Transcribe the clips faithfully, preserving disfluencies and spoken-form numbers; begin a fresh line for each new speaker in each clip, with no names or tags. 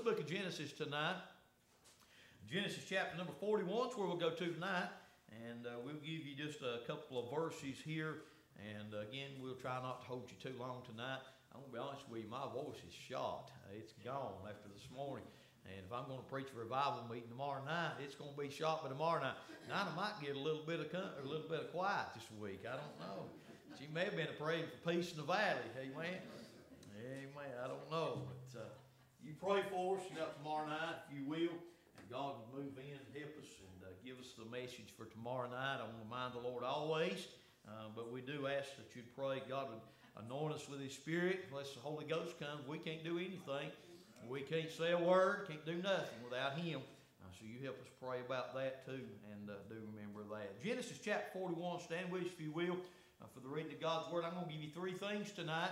book of Genesis tonight. Genesis chapter number forty-one is where we'll go to tonight. And uh, we'll give you just a couple of verses here. And uh, again, we'll try not to hold you too long tonight. I'm going to be honest with you, my voice is shot. It's gone after this morning. And if I'm going to preach a revival meeting tomorrow night, it's going to be shot by tomorrow night. Now I might get a little bit of a little bit of quiet this week. I don't know. She may have been praying for peace in the valley. Amen. Amen. I don't know. But uh, you pray for us, you know, tomorrow night, if you will. And God will move in and help us and uh, give us the message for tomorrow night. I want to mind the Lord always. Uh, but we do ask that you'd pray God would anoint us with His Spirit. Unless the Holy Ghost comes, we can't do anything. We can't say a word, can't do nothing without Him. Uh, so you help us pray about that too, and uh, do remember that. Genesis chapter forty-one, stand with us if you will, uh, for the reading of God's Word. I'm going to give you three things tonight.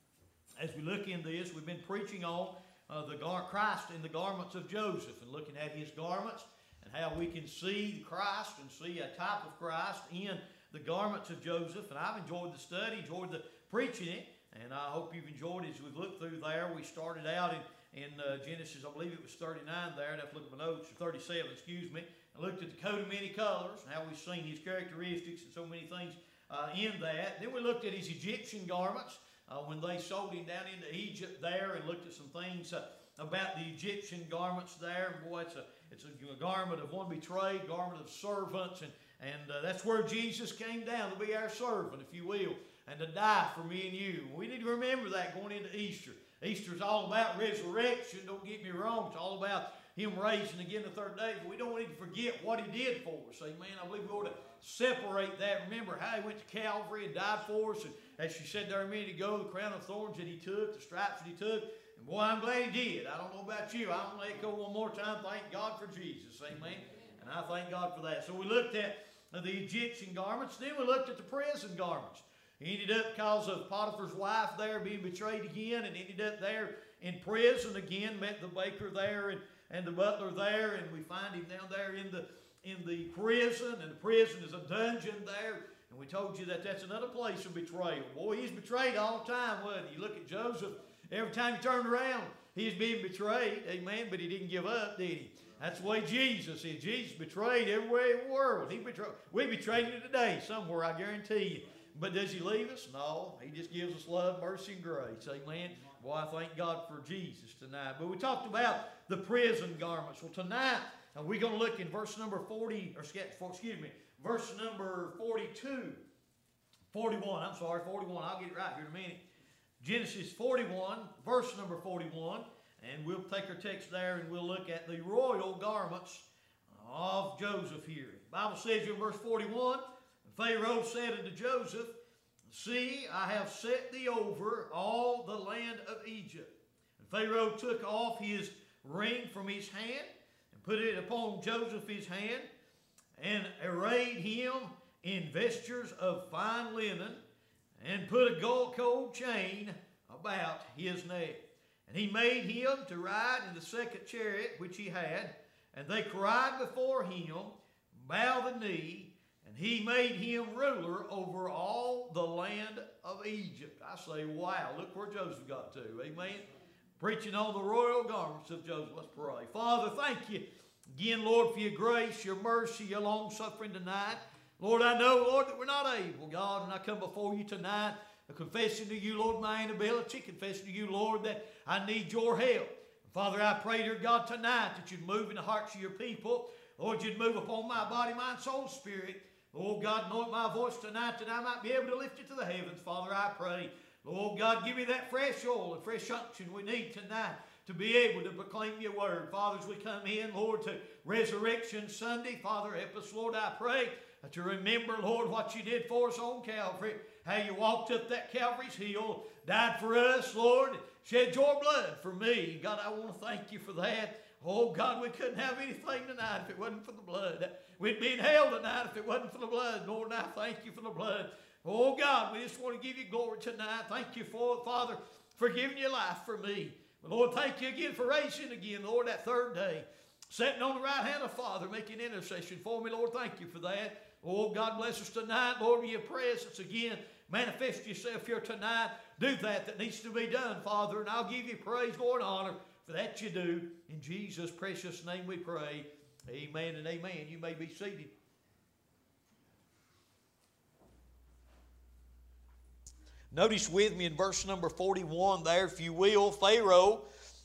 As we look into this, we've been preaching on uh, the gar- Christ in the garments of Joseph, and looking at his garments, and how we can see Christ and see a type of Christ in the garments of Joseph. And I've enjoyed the study, enjoyed the preaching it, and I hope you've enjoyed it as we've looked through there. We started out in In uh, Genesis, I believe it was thirty-nine there. I'd have to look at my notes, or thirty-seven, excuse me. I looked at the coat of many colors and how we've seen his characteristics and so many things uh, in that. Then we looked at his Egyptian garments uh, when they sold him down into Egypt there, and looked at some things uh, about the Egyptian garments there. And boy, it's a, it's a garment of one betrayed, garment of servants, and, and uh, that's where Jesus came down to be our servant, if you will, and to die for me and you. We need to remember that going into Easter. Easter is all about resurrection, don't get me wrong. It's all about Him raising again the third day. But we don't need to forget what He did for us. Amen. I believe we ought to separate that. Remember how He went to Calvary and died for us. And as she said there a minute ago, the crown of thorns that He took, the stripes that He took. And boy, I'm glad He did. I don't know about you. I'm going to echo one more time. Thank God for Jesus. Amen. And I thank God for that. So we looked at the Egyptian garments. Then we looked at the prison garments. He ended up, because of Potiphar's wife there being betrayed again, and ended up there in prison again. Met the baker there and, and the butler there, and we find him down there in the in the prison. And the prison is a dungeon there. And we told you that that's another place of betrayal. Boy, he's betrayed all the time, wasn't he? You look at Joseph, every time he turned around, he's being betrayed. Amen. But he didn't give up, did he? That's the way Jesus is. Jesus betrayed everywhere in the world. He betrayed. We betrayed him today somewhere, I guarantee you. But does He leave us? No. He just gives us love, mercy, and grace. Amen. Well, I thank God for Jesus tonight. But we talked about the prison garments. Well, tonight, uh, we're going to look in verse number forty, or excuse me, verse number forty-two. forty-one, I'm sorry, forty-one. I'll get it right here in a minute. Genesis forty-one, verse number forty-one. And we'll take our text there and we'll look at the royal garments of Joseph here. The Bible says in verse forty-one, Pharaoh said unto Joseph, See, I have set thee over all the land of Egypt. And Pharaoh took off his ring from his hand, and put it upon Joseph his hand, and arrayed him in vestures of fine linen, and put a gold gold chain about his neck. And he made him to ride in the second chariot which he had, and they cried before him, Bow the knee. And he made him ruler over all the land of Egypt. I say, wow, look where Joseph got to. Amen. Preaching on the royal garments of Joseph. Let's pray. Father, thank you again, Lord, for your grace, your mercy, your long-suffering tonight. Lord, I know, Lord, that we're not able, God, and I come before you tonight, confessing to you, Lord, my inability, confessing to you, Lord, that I need your help. Father, I pray, dear God, tonight that you'd move in the hearts of your people. Lord, you'd move upon my body, mind, soul, spirit. Oh, God, anoint my voice tonight that I might be able to lift it to the heavens. Father, I pray. Lord God, give me that fresh oil and fresh unction we need tonight to be able to proclaim your word. Father, as we come in, Lord, to Resurrection Sunday, Father, help us, Lord, I pray, to remember, Lord, what you did for us on Calvary. How you walked up that Calvary's hill, died for us, Lord, shed your blood for me. God, I want to thank you for that. Oh, God, we couldn't have anything tonight if it wasn't for the blood. We'd be in hell tonight if it wasn't for the blood. Lord, I thank you for the blood. Oh, God, we just want to give you glory tonight. Thank you for it, Father, for giving your life for me. But Lord, thank you again for raising again, Lord, that third day. Sitting on the right hand of Father, making intercession for me. Lord, thank you for that. Oh, God bless us tonight. Lord, with your presence again. Manifest yourself here tonight. Do that that needs to be done, Father. And I'll give you praise, Lord, and honor. For that you do. In Jesus' precious name we pray. Amen and amen. You may be seated. Notice with me in verse number forty-one there, if you will, Pharaoh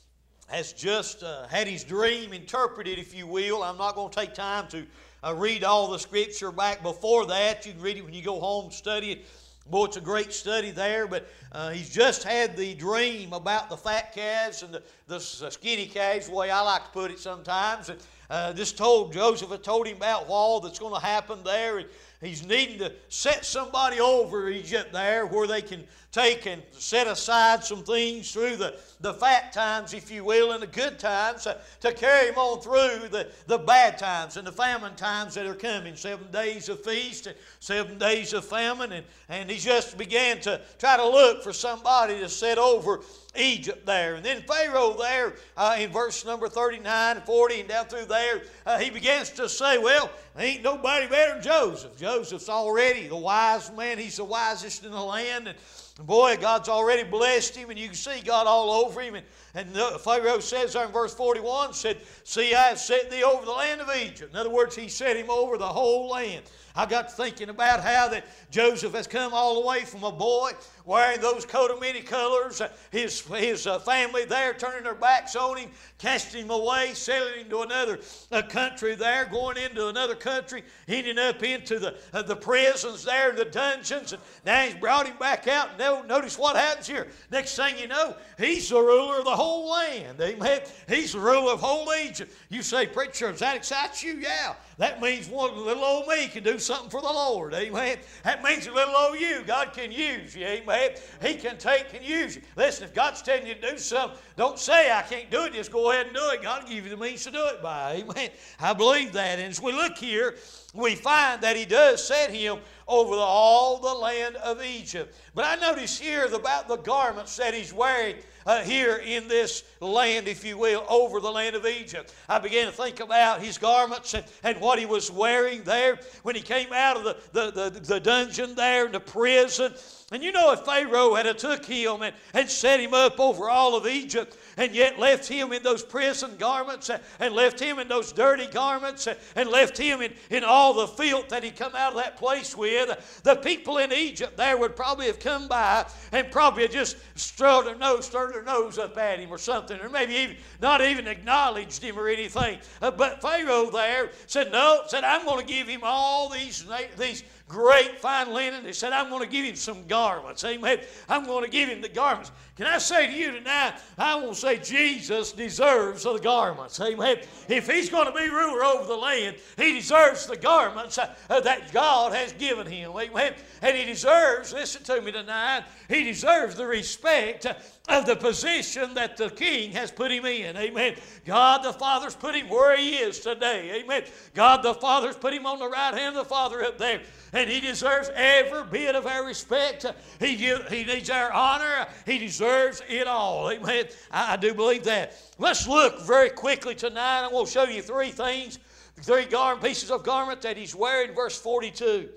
has just uh, had his dream interpreted, if you will. I'm not going to take time to uh, read all the scripture back before that. You can read it when you go home and study it. Boy, it's a great study there, but uh, he's just had the dream about the fat calves and the, the skinny calves, the way I like to put it sometimes. And uh, just told, Joseph had told him about all that's going to happen there. And he's needing to set somebody over Egypt there where they can take and set aside some things through the, the fat times, if you will, and the good times uh, to carry them on through the, the bad times and the famine times that are coming. Seven days of feast and seven days of famine. And, and he just began to try to look for somebody to set over Egypt there. And then Pharaoh there uh, in verse number thirty-nine and forty and down through there, uh, he begins to say, well, ain't nobody better than Joseph. Joseph's already the wise man. He's the wisest in the land. And boy, God's already blessed him, and you can see God all over him. And, and Pharaoh says there in verse forty-one, said, see, I have set thee over the land of Egypt. In other words, he set him over the whole land. I got thinking about how that Joseph has come all the way from a boy wearing those coat of many colors, his, his uh, family there turning their backs on him, casting him away, sailing him to another uh, country there, going into another country, ending up into the, uh, the prisons there, the dungeons, and now he's brought him back out. And notice what happens here. Next thing you know, he's the ruler of the whole land. Amen. He's the ruler of whole Egypt. You say, preacher, does that excite you? Yeah. That means one little old me can do something for the Lord. Amen. That means a little old you, God can use you. Amen. He can take and use you. Listen, if God's telling you to do something, don't say, I can't do it. Just go ahead and do it. God will give you the means to do it by. Amen. I believe that. And as we look here, we find that he does set him over the, all the land of Egypt. But I notice here about the garments that he's wearing uh, here in this land, if you will, over the land of Egypt. I began to think about his garments and, and what he was wearing there when he came out of the, the, the, the dungeon there in the prison. And you know, if Pharaoh had took him and, and set him up over all of Egypt and yet left him in those prison garments and, and left him in those dirty garments and, and left him in, in all the filth that he come out of that place with, the people in Egypt there would probably have come by and probably have just stirred their nose, stirred their nose up at him or something, or maybe even not even acknowledged him or anything. Uh, but Pharaoh there said, no, said, I'm going to give him all these, these great fine linen. He said, I'm going to give him some garments. Amen. I'm going to give him the garments. Can I say to you tonight, I want to say Jesus deserves the garments. Amen. If he's going to be ruler over the land, he deserves the garments uh, that God has given him. Amen. And he deserves, listen to me tonight, he deserves the respect uh, of the position that the king has put him in. Amen. God the Father's put him where he is today. Amen. God the Father's put him on the right hand of the Father up there. And he deserves every bit of our respect. He, give, he needs our honor. He deserves it all. Amen. I, I do believe that. Let's look very quickly tonight. I want to show you three things, three garment, pieces of garment that he's wearing. Verse forty-two.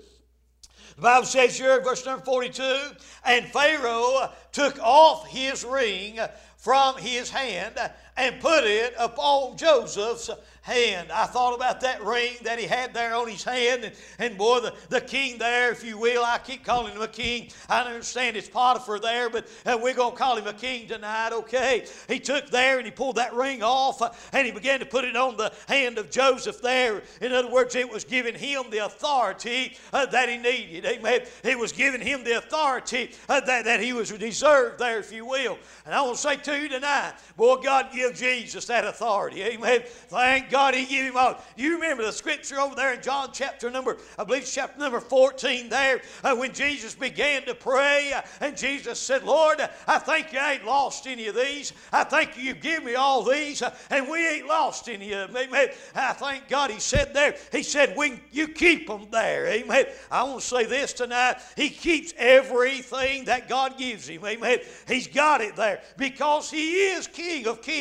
The Bible says here, verse number forty-two, and Pharaoh took off his ring from his hand and put it upon Joseph's hand. I thought about that ring that he had there on his hand. And, and boy, the, the king there, if you will, I keep calling him a king. I understand it's Potiphar there, but uh, we're going to call him a king tonight, okay? He took there and he pulled that ring off uh, and he began to put it on the hand of Joseph there. In other words, it was giving him the authority uh, that he needed. Amen. It was giving him the authority uh, that, that he was deserved there, if you will. And I want to say to you tonight, boy, God give Jesus that authority. Amen. Thank God he gave him all. You remember the scripture over there in John chapter number, I believe chapter number fourteen there, uh, when Jesus began to pray, uh, and Jesus said, Lord, I thank you I ain't lost any of these. I thank you you give me all these, uh, and we ain't lost any of them. Amen. I thank God he said there, he said, we, you keep them there. Amen. I want to say this tonight, he keeps everything that God gives him. Amen. He's got it there because he is King of kings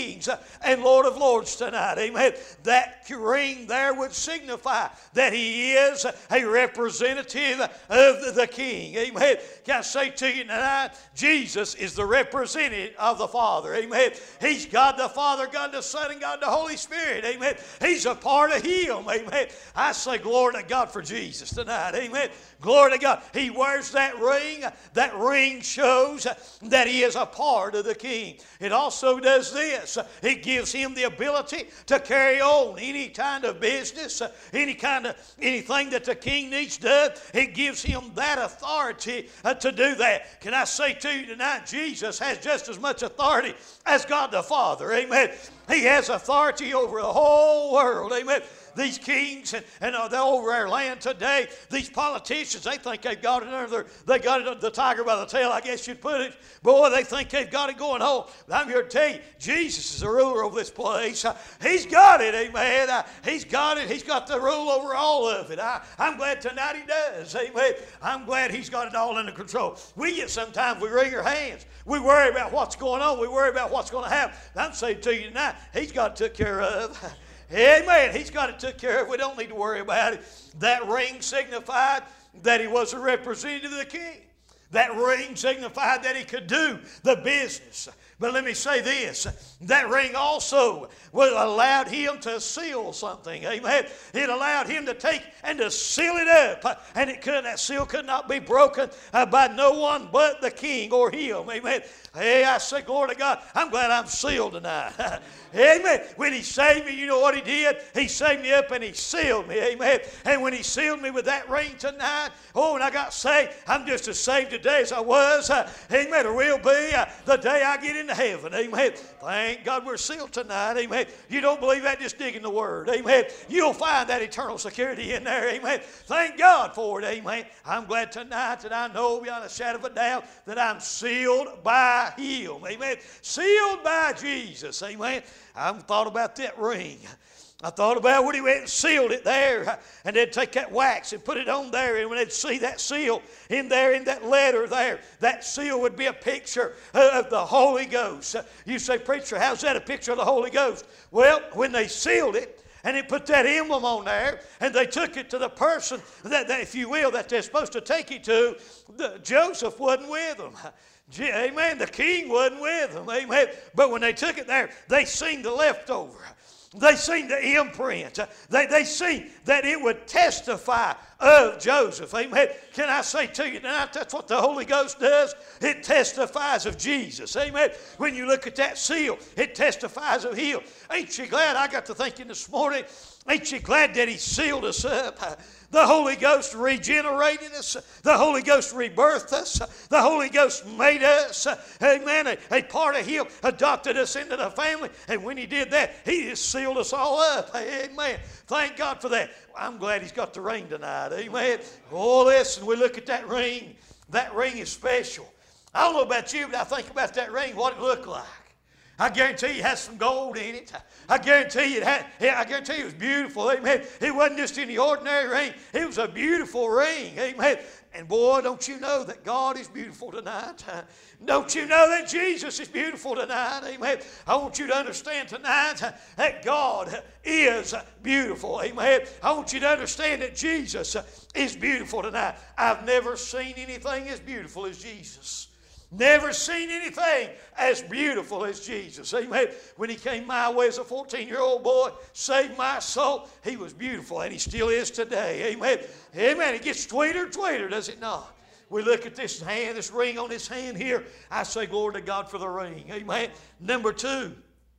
kings and Lord of lords tonight. Amen. That ring there would signify that he is a representative of the king. Amen. Can I say to you tonight, Jesus is the representative of the Father. Amen. He's God the Father, God the Son, and God the Holy Spirit. Amen. He's a part of Him. Amen. I say glory to God for Jesus tonight. Amen. Glory to God. He wears that ring. That ring shows that he is a part of the king. It also does this. It gives him the ability to carry on any kind of business, any kind of anything that the king needs done. It gives him that authority uh, to do that. Can I say to you tonight, Jesus has just as much authority as God the Father. Amen. He has authority over the whole world. Amen. These kings and, and uh, they're over our land today, these politicians, they think they've got it under their, they got it the tiger by the tail, I guess you'd put it. Boy, they think they've got it going on. But I'm here to tell you, Jesus is the ruler over this place. Uh, he's got it, amen. Uh, he's got it. He's got the rule over all of it. I, I'm glad tonight he does, amen. I'm glad he's got it all under control. We get sometimes, we wring our hands. We worry about what's going on. We worry about what's going to happen. I'm saying to you tonight, he's got it took care of. Amen. He's got it took care of. We don't need to worry about it. That ring signified that he was a representative of the king. That ring signified that he could do the business. But let me say this, that ring also allowed him to seal something. Amen. It allowed him to take and to seal it up. And it could, that seal could not be broken by no one but the king or him. Amen. Hey, I say, glory to God, I'm glad I'm sealed tonight. Amen. When he saved me, you know what he did? He saved me up and he sealed me. Amen. And when he sealed me with that ring tonight, oh, when I got saved, I'm just as saved today as I was. Uh, amen. Or will be uh, the day I get into heaven. Amen. Thank God we're sealed tonight. Amen. You don't believe that? Just dig in the Word. Amen. You'll find that eternal security in there. Amen. Thank God for it. Amen. I'm glad tonight that I know beyond a shadow of a doubt that I'm sealed by Him. Amen. Sealed by Jesus. Amen. I've thought about that ring. I thought about when he went and sealed it there, and they'd take that wax and put it on there, and when they'd see that seal in there, in that letter there, that seal would be a picture of the Holy Ghost. You say, preacher, how's that a picture of the Holy Ghost? Well, when they sealed it, and they put that emblem on there, and they took it to the person, that, that if you will, that they're supposed to take it to, the, Joseph wasn't with them. Amen. The king wasn't with them. Amen. But when they took it there, they seen the leftover. They seen the imprint. They, they seen that it would testify of Joseph. Amen. Can I say to you tonight, that's what the Holy Ghost does? It testifies of Jesus. Amen. When you look at that seal, it testifies of Him. Ain't you glad? I got to thinking this morning, ain't you glad that He sealed us up? The Holy Ghost regenerated us. The Holy Ghost rebirthed us. The Holy Ghost made us, amen, a, a part of Him, adopted us into the family. And when He did that, He just sealed us all up. Amen. Thank God for that. I'm glad He's got the ring tonight. Amen. Oh, listen, we look at that ring. That ring is special. I don't know about you, but I think about that ring, what it looked like. I guarantee you it has some gold in it. I guarantee you it had, I guarantee you it was beautiful. Amen. It wasn't just any ordinary ring. It was a beautiful ring. Amen. And boy, don't you know that God is beautiful tonight? Don't you know that Jesus is beautiful tonight? Amen. I want you to understand tonight that God is beautiful. Amen. I want you to understand that Jesus is beautiful tonight. I've never seen anything as beautiful as Jesus. Never seen anything as beautiful as Jesus. Amen. When He came my way as a fourteen-year-old boy, saved my soul, He was beautiful, and He still is today. Amen. Amen. It gets sweeter and sweeter, does it not? We look at this hand, this ring on this hand here. I say glory to God for the ring. Amen. Number two,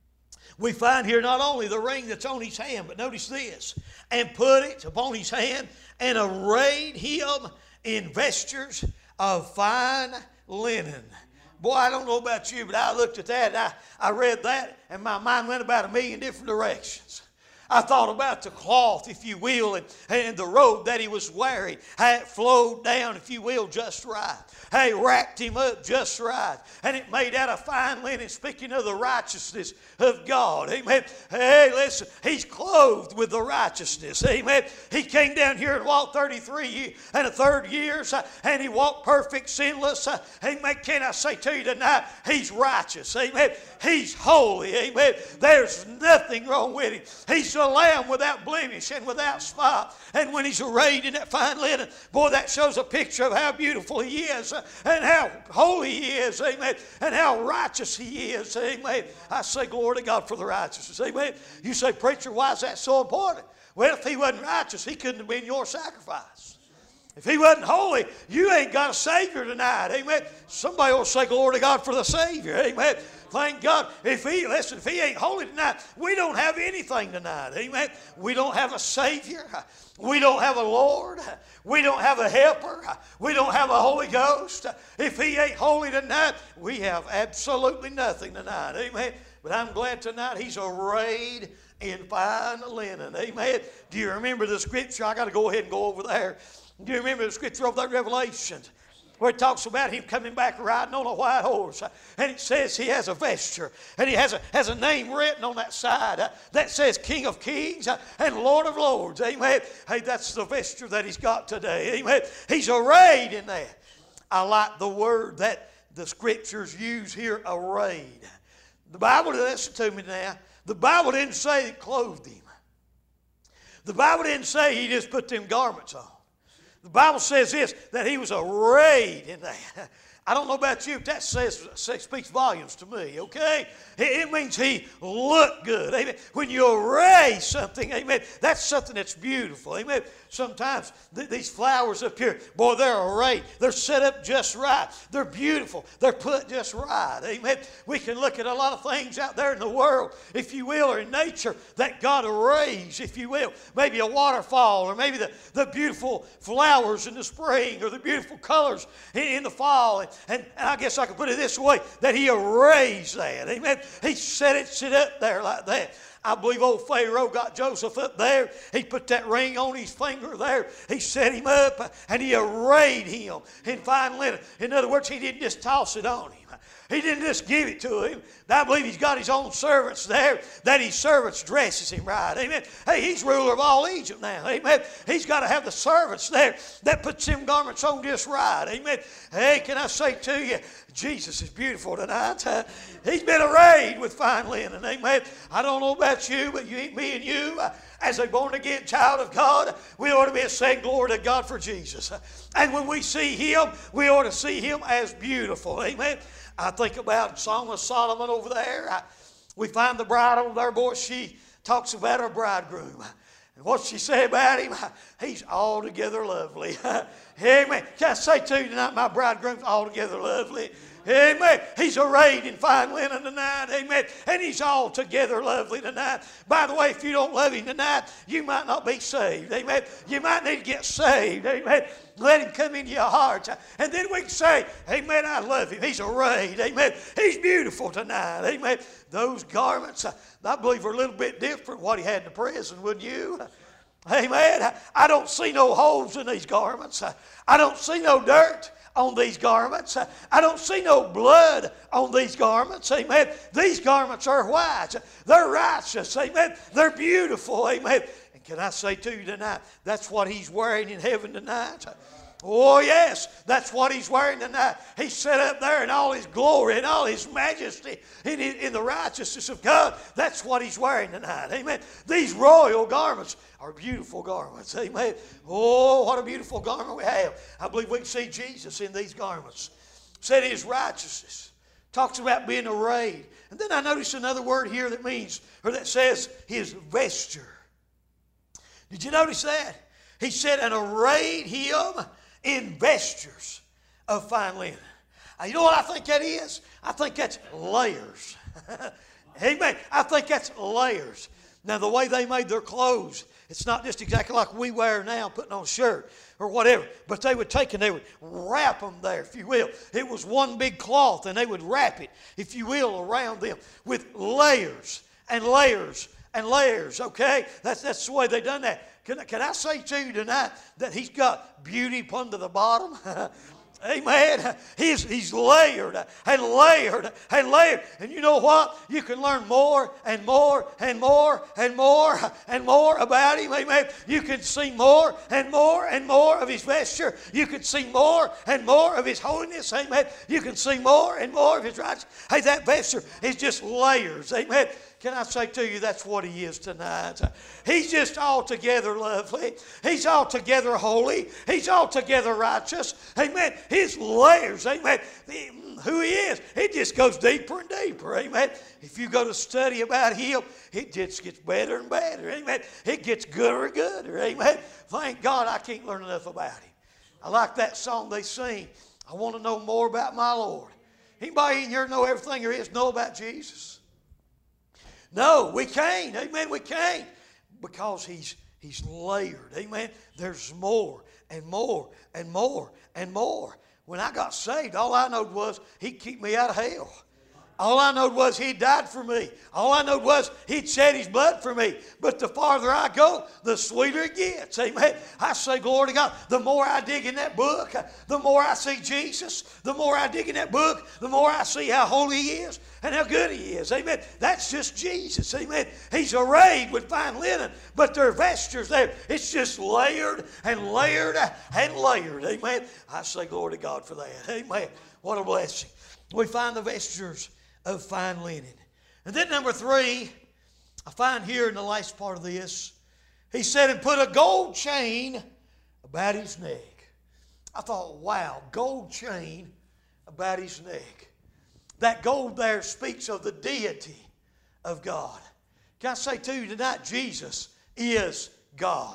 we find here not only the ring that's on his hand, but notice this. And put it upon his hand and arrayed him in vestures of fine linen. Boy, I don't know about you, but I looked at that, and I, I read that, and my mind went about a million different directions. I thought about the cloth, if you will, and, and the robe that he was wearing. How it flowed down, if you will, just right. How he wrapped him up just right. And it made out of fine linen, speaking of the righteousness of God. Amen. Hey, listen, he's clothed with the righteousness. Amen. He came down here and walked thirty-three and a third years, uh, and he walked perfect, sinless. Uh, amen. Can I say to you tonight, he's righteous. Amen. He's holy. Amen. There's nothing wrong with him. He's a lamb without blemish and without spot. And when he's arrayed in that fine linen, boy, that shows a picture of how beautiful he is, uh, and how holy he is. Amen. And how righteous he is. Amen. I say glory to God for the righteousness. Amen. You say, preacher, why is that so important? Well, if he wasn't righteous, he couldn't have been your sacrifice. If he wasn't holy, you ain't got a Savior tonight. Amen. Somebody will say glory to God for the Savior. Amen. Thank God. If he, listen, if he ain't holy tonight, we don't have anything tonight. Amen. We don't have a Savior. We don't have a Lord. We don't have a helper. We don't have a Holy Ghost. If he ain't holy tonight, we have absolutely nothing tonight. Amen. But I'm glad tonight he's arrayed in fine linen. Amen. Do you remember the scripture? I got to go ahead and go over there. Do you remember the scripture over there in Revelation, where it talks about him coming back riding on a white horse? And it says he has a vesture, and he has a, has a name written on that side uh, that says King of Kings uh, and Lord of Lords. Amen. Hey, that's the vesture that he's got today. Amen. He's arrayed in that. I like the word that the scriptures use here, arrayed. The Bible, listen to me now, the Bible didn't say it clothed him. The Bible didn't say he just put them garments on. The Bible says this, that he was arrayed in that. I don't know about you, but that says, speaks volumes to me, okay? It, it means he looked good, amen. When you array something, amen, that's something that's beautiful, amen. Sometimes th- these flowers up here, boy, they're arrayed. They're set up just right. They're beautiful. They're put just right, amen. We can look at a lot of things out there in the world, if you will, or in nature, that God arrays, if you will. Maybe a waterfall, or maybe the, the beautiful flowers in the spring, or the beautiful colors in, in the fall. And, and I guess I could put it this way, that he arrays that, amen. He set it sit up there like that. I believe old Pharaoh got Joseph up there. He put that ring on his finger there. He set him up and he arrayed him in fine linen. In other words, he didn't just toss it on him. He didn't just give it to him. I believe he's got his own servants there, that his servants dresses him right. Amen. Hey, he's ruler of all Egypt now. Amen. He's got to have the servants there that puts them garments on just right. Amen. Hey, can I say to you, Jesus is beautiful tonight. Uh, he's been arrayed with fine linen. Amen. I don't know about you, but you, me and you, uh, as a born-again child of God, we ought to be saying glory to God for Jesus. Uh, and when we see him, we ought to see him as beautiful. Amen. I think about Song of Solomon over there. I, we find the bride over there, boy, she talks about her bridegroom. And what she say about him, he's altogether lovely. Amen. Can I say to you tonight, my bridegroom's altogether lovely? Amen. He's arrayed in fine linen tonight. Amen. And he's altogether lovely tonight. By the way, if you don't love him tonight, you might not be saved. Amen. You might need to get saved. Amen. Let him come into your heart. And then we can say, amen, I love him. He's arrayed. Amen. He's beautiful tonight. Amen. Those garments, I believe, are a little bit different what he had in the prison, wouldn't you? Amen. I don't see no holes in these garments. I don't see no dirt on these garments. I don't see no blood on these garments. Amen. These garments are white. They're righteous. Amen. They're beautiful. Amen. And can I say to you tonight, that's what he's wearing in heaven tonight. Oh, yes, that's what he's wearing tonight. He's set up there in all his glory and all his majesty in, in the righteousness of God. That's what he's wearing tonight. Amen. These royal garments are beautiful garments. Amen. Oh, what a beautiful garment we have. I believe we can see Jesus in these garments. Said his righteousness. Talks about being arrayed. And then I notice another word here that means, or that says his vesture. Did you notice that? He said, and arrayed him in vestures of fine linen. Now, you know what I think that is? I think that's layers. Amen. I think that's layers. Now, the way they made their clothes, it's not just exactly like we wear now, putting on a shirt or whatever, but they would take and they would wrap them there, if you will. It was one big cloth, and they would wrap it, if you will, around them with layers and layers and layers, okay? That's, that's the way they done that. Can, can I say to you tonight that he's got beauty under the bottom? Amen. He's, he's layered and layered and layered. And you know what? You can learn more and more and more and more and more about him. Amen. You can see more and more and more of his vesture. You can see more and more of his holiness. Amen. You can see more and more of his righteousness. Hey, that vesture is just layers. Amen. Can I say to you, that's what he is tonight. He's just altogether lovely. He's altogether holy. He's altogether righteous. Amen. His layers, amen. Who he is, it just goes deeper and deeper. Amen. If you go to study about him, it just gets better and better. Amen. It gets gooder and gooder. Amen. Thank God I can't learn enough about him. I like that song they sing. I want to know more about my Lord. Anybody in here know everything there is to know about Jesus? No, we can't. Amen, we can't. Because he's, he's layered. Amen. There's more and more and more and more. When I got saved, all I knowed was he'd keep me out of hell. All I knowed was he died for me. All I knowed was he'd shed his blood for me. But the farther I go, the sweeter it gets. Amen. I say, glory to God. The more I dig in that book, the more I see Jesus. The more I dig in that book, the more I see how holy he is and how good he is. Amen. That's just Jesus. Amen. He's arrayed with fine linen, but there are vestures there. It's just layered and layered and layered. Amen. I say, glory to God for that. Amen. What a blessing. We find the vestures of fine linen. And then number three, I find here in the last part of this, he said, and put a gold chain about his neck. I thought, wow, gold chain about his neck. That gold there speaks of the deity of God. Can I say to you tonight, Jesus is God.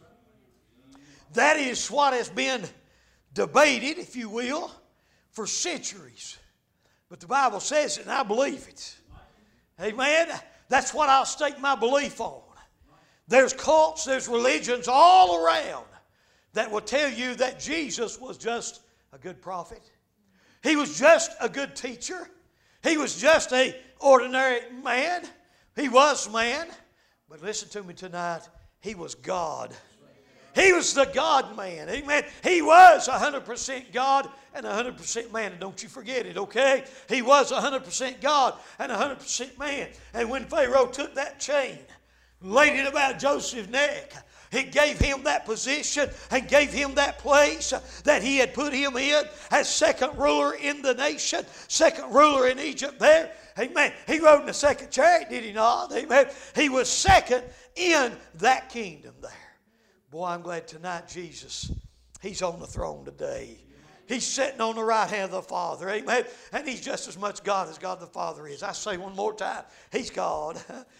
That is what has been debated, if you will, for centuries. But the Bible says it, and I believe it. Amen? That's what I'll stake my belief on. There's cults, there's religions all around that will tell you that Jesus was just a good prophet. He was just a good teacher. He was just an ordinary man. He was man. But listen to me tonight. He was God. He was the God-man. Amen. He was one hundred percent God and one hundred percent man. And don't you forget it, okay? He was one hundred percent God and one hundred percent man. And when Pharaoh took that chain, laid it about Joseph's neck, it gave him that position and gave him that place that he had put him in as second ruler in the nation, second ruler in Egypt there. Amen. He rode in the second chariot, did he not? Amen. He was second in that kingdom there. Boy, I'm glad tonight Jesus, he's on the throne today. He's sitting on the right hand of the Father. Amen. And he's just as much God as God the Father is. I say one more time, he's God.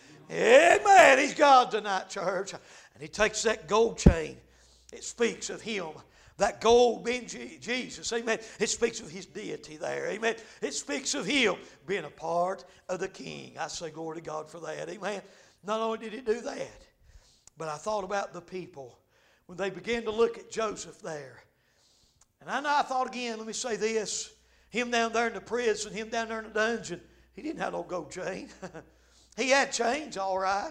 Amen. He's God tonight, church. And he takes that gold chain. It speaks of him. That gold being Jesus. Amen. It speaks of his deity there. Amen. It speaks of him being a part of the king. I say glory to God for that. Amen. Not only did he do that, but I thought about the people when they began to look at Joseph there. And I know I thought again, let me say this. Him down there in the prison, him down there in the dungeon, he didn't have no gold chain. He had chains, all right.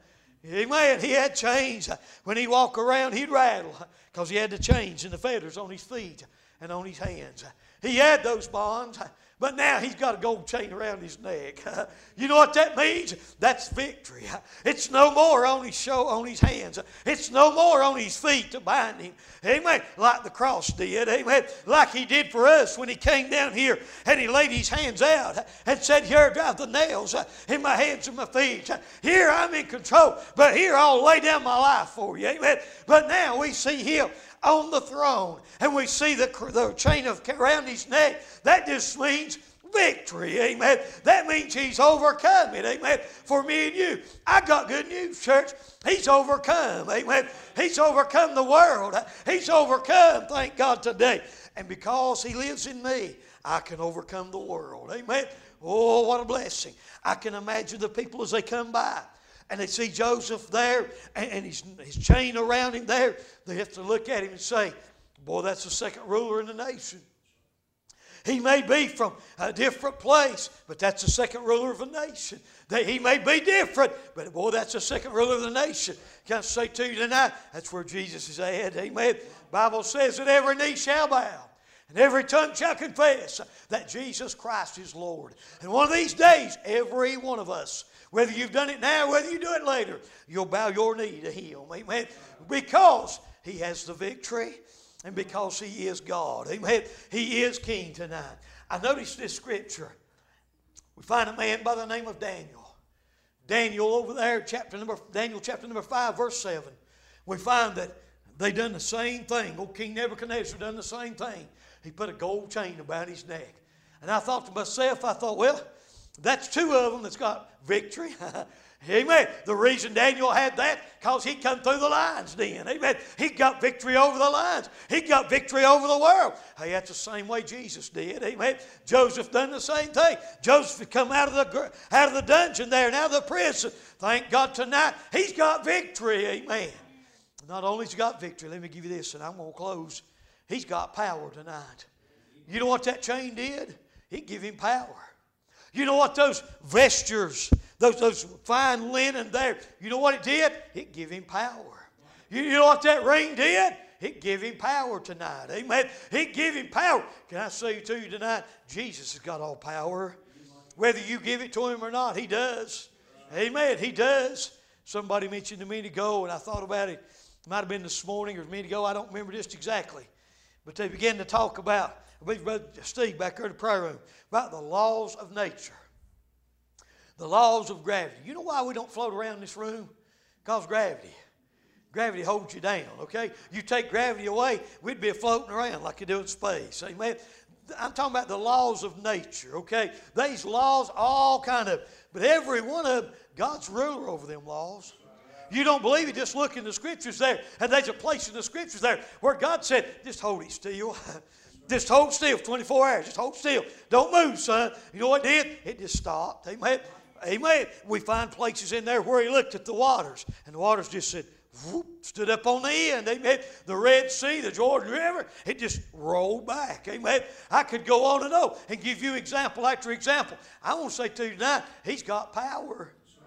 Amen. He had chains. When he walked around, he'd rattle because he had the chains and the fetters on his feet and on his hands. He had those bonds. But now he's got a gold chain around his neck. You know what that means? That's victory. It's no more on his show, on his hands. It's no more on his feet to bind him. Amen. Like the cross did. Amen. Like he did for us when he came down here and he laid his hands out and said, here, drive the nails in my hands and my feet. Here, I'm in control. But here, I'll lay down my life for you. Amen. But now we see him on the throne, and we see the, the chain of around his neck. That just means victory, amen. That means he's overcome it, amen. For me and you, I got good news, church. He's overcome, amen. He's overcome the world. He's overcome, thank God, today. And because he lives in me, I can overcome the world, amen. Oh, what a blessing. I can imagine the people as they come by and they see Joseph there and, and his, his chain around him there. They have to look at him and say, boy, that's the second ruler in the nation. He may be from a different place, but that's the second ruler of a nation. That he may be different, but boy, that's the second ruler of the nation. Can I say to you tonight, that's where Jesus is at. Amen. The Bible says that every knee shall bow and every tongue shall confess that Jesus Christ is Lord. And one of these days, every one of us, whether you've done it now, whether you do it later, you'll bow your knee to Him. Amen. Because He has the victory and because He is God. Amen. He is King tonight. I noticed this scripture. We find a man by the name of Daniel. Daniel over there, chapter number, Daniel chapter number five, verse seven. We find that they done the same thing. Old King Nebuchadnezzar done the same thing. He put a gold chain about his neck. And I thought to myself, I thought, well, that's two of them that's got victory. Amen. The reason Daniel had that, because he come through the lion's den. Amen. He got victory over the lions. He got victory over the world. Hey, that's the same way Jesus did. Amen. Joseph done the same thing. Joseph had come out of the out of the dungeon there and out of the prison. Thank God tonight he's got victory. Amen. Not only has he got victory, let me give you this, and I'm going to close. He's got power tonight. You know what that chain did? It gave him power. You know what those vestures, those, those fine linen there, you know what it did? It gave him power. You, you know what that ring did? It gave him power tonight. Amen. It gave him power. Can I say to you tonight, Jesus has got all power. Whether you give it to Him or not, He does. Amen. He does. Somebody mentioned a minute ago, and I thought about it. It might have been this morning or a minute ago. I don't remember just exactly. But they began to talk about, I believe Brother Steve back there in the prayer room, about the laws of nature. The laws of gravity. You know why we don't float around this room? Because gravity. Gravity holds you down, okay? You take gravity away, we'd be floating around like you do in space. Amen? I'm talking about the laws of nature, okay? These laws, all kind of, but every one of them, God's ruler over them laws. You don't believe it, just look in the Scriptures there. And there's a place in the Scriptures there where God said, just hold it still. Just hold still for twenty-four hours. Just hold still. Don't move, son. You know what it did? It just stopped. Amen. Amen. We find places in there where He looked at the waters, and the waters just said, whoop, stood up on the end. Amen. The Red Sea, the Jordan River, it just rolled back. Amen. I could go on and on and give you example after example. I want to say to you tonight, He's got power.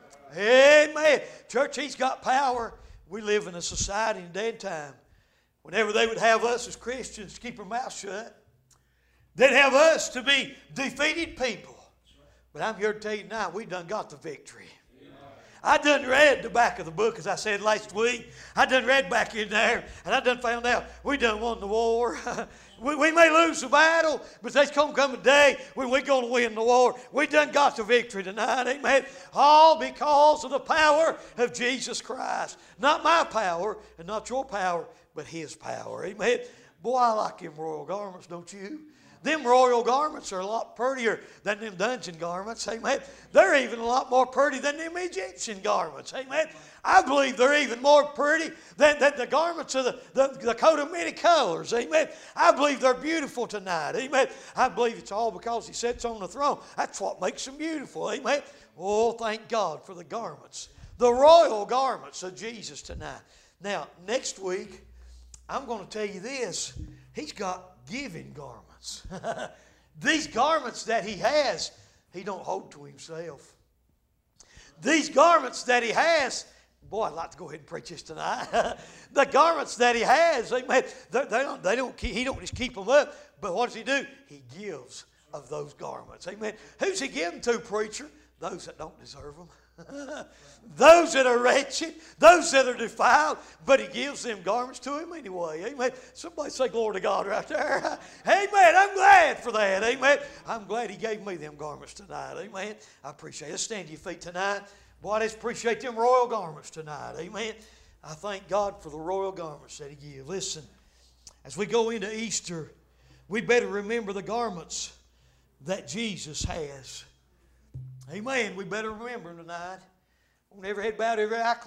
Amen. Church, He's got power. We live in a society in dead time. Whenever they would have us as Christians to keep our mouth shut, they'd have us to be defeated people. But I'm here to tell you tonight, we done got the victory. I done read the back of the book, as I said last week. I done read back in there, and I done found out we done won the war. we, we may lose the battle, but there's going to come a day when we're going to win the war. We done got the victory tonight, amen. All because of the power of Jesus Christ. Not my power and not your power, but His power, amen. Boy, I like them royal garments, don't you? Them royal garments are a lot prettier than them dungeon garments, amen. They're even a lot more pretty than them Egyptian garments, amen. I believe they're even more pretty than, than the garments of the, the, the coat of many colors, amen. I believe they're beautiful tonight, amen. I believe it's all because He sits on the throne. That's what makes them beautiful, amen. Oh, thank God for the garments, the royal garments of Jesus tonight. Now, next week, I'm going to tell you this. He's got giving garments. These garments that He has, He don't hold to Himself. These garments that He has, boy, I'd like to go ahead and preach this tonight. The garments that He has, amen, they, they don't, they don't keep, He don't just keep them up, but what does He do? He gives of those garments, amen. Who's He giving to, preacher? Those that don't deserve them. Those that are wretched, those that are defiled, but He gives them garments to Him anyway. Amen. Somebody say glory to God right there. Amen. I'm glad for that. Amen. I'm glad He gave me them garments tonight. Amen. I appreciate it. Let's stand to your feet tonight. Boy, I just appreciate them royal garments tonight. Amen. I thank God for the royal garments that He gives. Listen, as we go into Easter, we better remember the garments that Jesus has. Amen. We better remember tonight. On every head bowed, every eye closed.